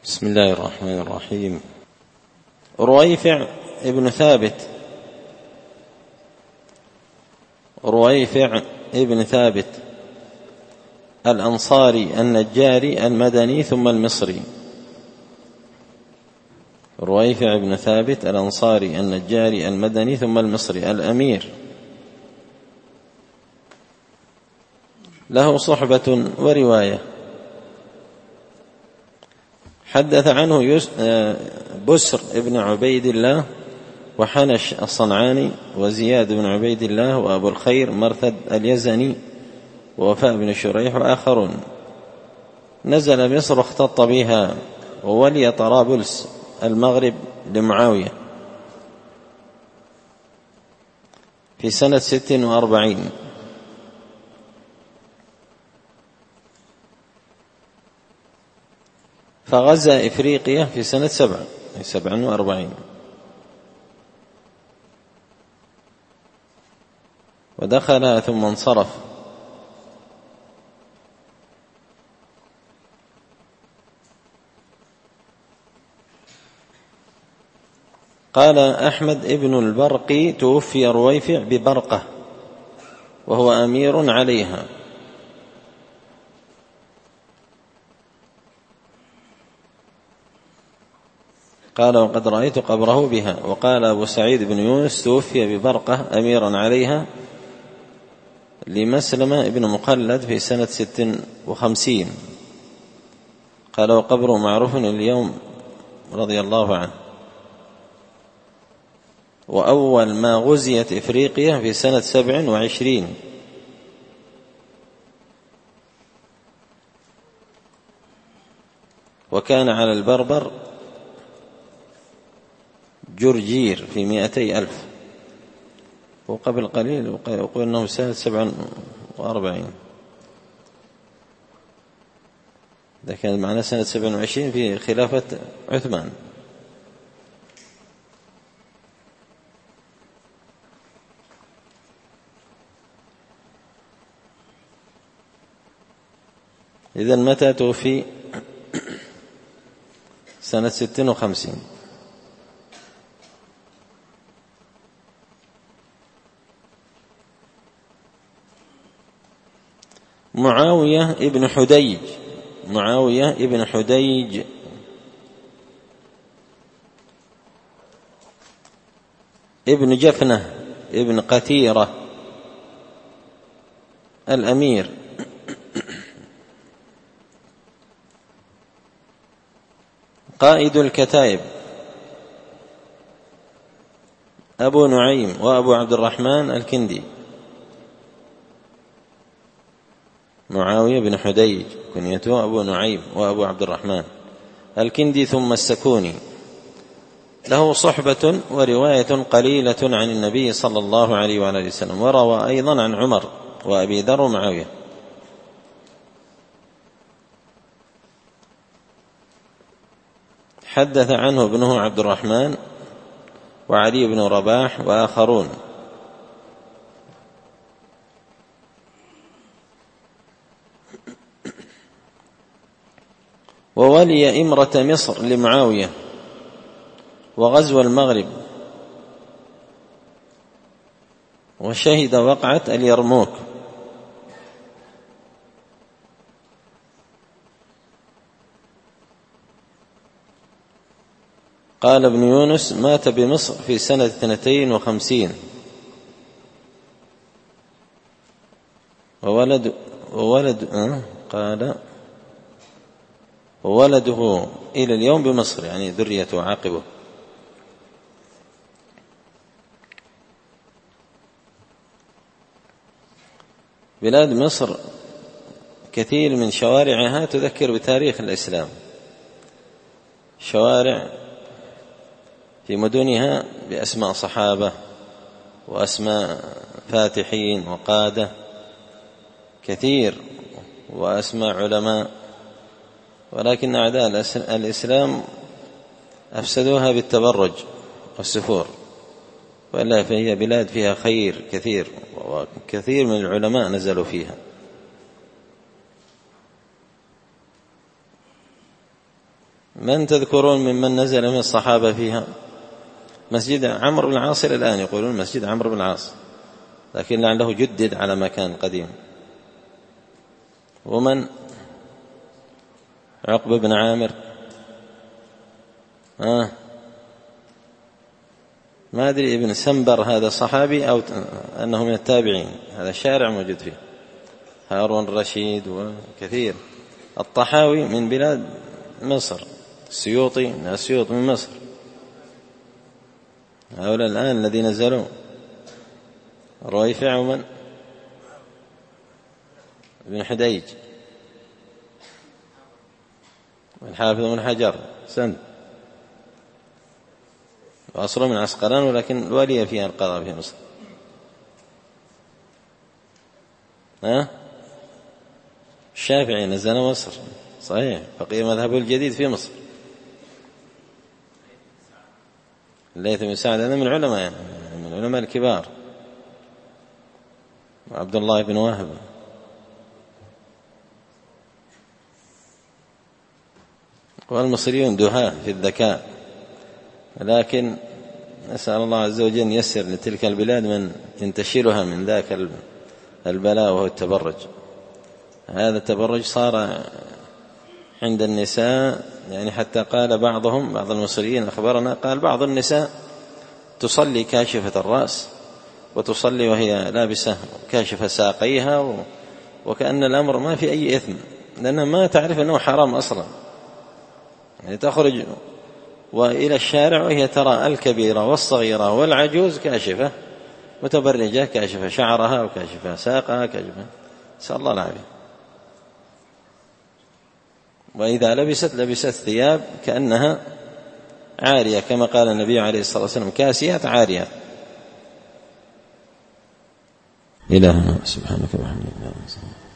بسم الله الرحمن الرحيم. رويفع ابن ثابت الأنصاري النجاري المدني ثم المصري. رويفع بن ثابت الأنصاري النجاري المدني ثم المصري الأمير، له صحبة ورواية. حدث عنه بسر بن عبيد الله وحنش الصنعاني وزياد بن عبيد الله وأبو الخير مرثد اليزني ووفاء بن شريح وآخرون. نزل مصر واختط بها وولي طرابلس المغرب لمعاوية في سنة 46، فغزا إفريقيا في سنة 47 ودخلها ثم انصرف. قال أحمد ابن البرقي: توفي رويفع ببرقة وهو أمير عليها. قال: وقد رأيت قبره بها. وقال أبو سعيد بن يونس: توفي ببرقة أميرا عليها لمسلمة ابن مقلد في سنة 56. قال: وقبره معروف اليوم رضي الله عنه. وأول ما غزيت إفريقيا في سنة 27، وكان على البربر جرجير في 200,000، وقبل قليل يقول أنه سنة 47. ده كان معنا سنة 27 في خلافة عثمان. إذن متى توفي؟ سنة 56. معاوية ابن حديج ابن جفنة ابن قتيرة الأمير، قائد الكتائب، أبو نعيم وأبو عبد الرحمن الكندي. معاوية بن حديج كنيته أبو نعيم وأبو عبد الرحمن الكندي ثم السكوني، له صحبة ورواية قليلة عن النبي صلى الله عليه وآله وسلم، وروى أيضا عن عمر وأبي ذر ومعاوية. حدث عنه ابنه عبد الرحمن وعلي بن رباح وآخرون. وولي إمرة مصر لمعاوية وغزو المغرب، وشهد وقعة اليرموك. قال ابن يونس: مات بمصر في سنة 52، وولده إلى اليوم بمصر، يعني ذريته عاقبه. بلاد مصر كثير من شوارعها تذكر بتاريخ الإسلام، شوارع في مدنها بأسماء صحابة وأسماء فاتحين وقادة كثير وأسماء علماء، ولكن أعداء الإسلام أفسدوها بالتبرج والسفور، وإلا فهي بلاد فيها خير كثير، وكثير من العلماء نزلوا فيها. من تذكرون ممن نزل من الصحابة فيها؟ مسجد عمرو بن العاص الآن يقولون مسجد عمرو بن العاص، لكن لعله جدد على مكان قديم. ومن؟ عقبة بن عامر. ما أدري ابن سنبر هذا صحابي أو أنه من التابعين، هذا شارع موجود فيه. هارون الرشيد وكثير. الطحاوي من بلاد مصر، السيوطي من السيوط من مصر. هؤلاء الآن الذين نزلوا. رويفع ومن؟ ابن حديج والحافظ بن حجر سند، وأصله من عسقلان ولكن الولي فيها القضاء في مصر. الشافعي نزل مصر صحيح، فقيه مذهبه الجديد في مصر. الليث بن سعد هذا من علماء، يعني من علماء الكبار. وعبد الله بن وهب. والمصريون دهاة في الذكاء، لكن نسأل الله عز وجل أن ييسر لتلك البلاد من ينتشلها من ذاك البلاء وهو التبرج. هذا التبرج صار عند النساء، يعني حتى قال بعضهم، بعض المصريين أخبرنا، قال بعض النساء تصلي كاشفة الرأس وتصلي وهي لابسة كاشفة ساقيها، وكأن الأمر ما في أي إثم، لأنها ما تعرف أنه حرام أصلا. يعني تخرج وإلى الشارع وهي ترى الكبيرة والصغيرة والعجوز كاشفة متبرجة، كاشفة شعرها وكاشفة ساقها، كاشفة، نسأل الله العافية. وإذا لبست ثياب كأنها عارية، كما قال النبي عليه الصلاة والسلام: كاسيات عاريات. إلهنا سبحانك وبحمدك.